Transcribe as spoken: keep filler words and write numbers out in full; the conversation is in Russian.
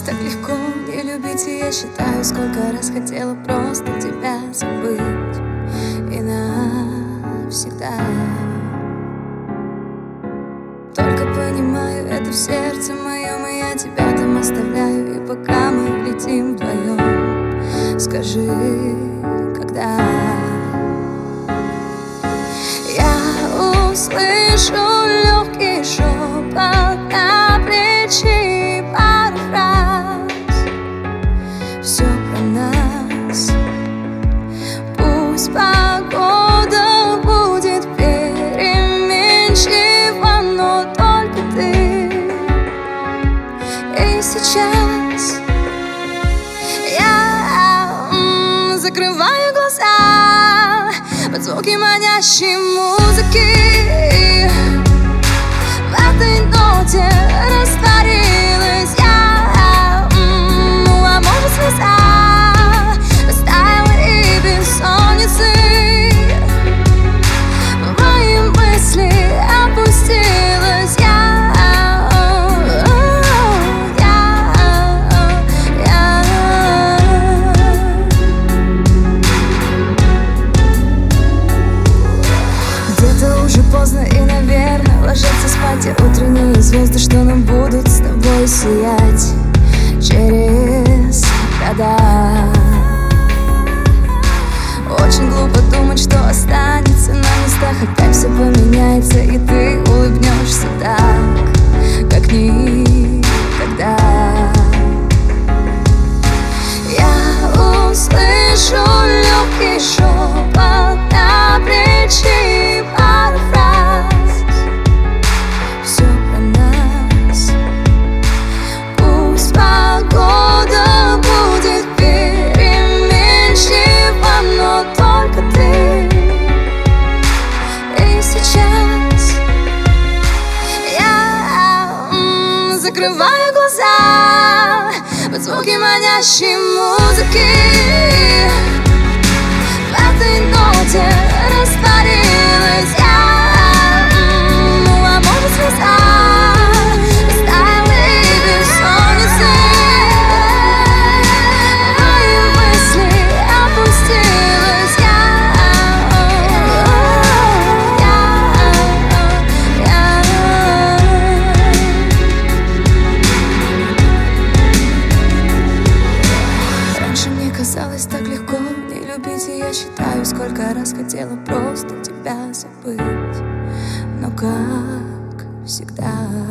так легко не любить, и я считаю, сколько раз хотела просто тебя забыть и навсегда. Только понимаю, это в сердце моем, и я тебя там оставляю. И пока мы летим вдвоем, скажи, когда я услышу легкий шепот на плечи, пару фраз, все про нас. Пусть погода будет переменчива, но только ты. И сейчас я м, закрываю глаза под звуки манящей музыки. В этой ноте растворилась я, м, ну а может слеза растаяла и бессонницы в мои мысли опустилась я, я, я. Где-то уже поздно и, наверное, ложиться спать, и утренние звезды, что нам будут с тобой сиять через года. Очень глупо думать, что останется на местах, опять все поменяется, и ты улыбнешься так, как никогда. Я услышу легкий шепот на плечи, пару фраз, все про нас. Пусть погода будет переменчива, но только ты. И сейчас я м, закрываю глаза под звуки манящей музыки. В этой ноте растворилась я, м, ну а может слеза растаяла и бессонницы в мои мысли опустилась я, я, я. Раньше мне казалось так легко не любить, и я считаю, сколько раз хотела просто тебя забыть, но как всегда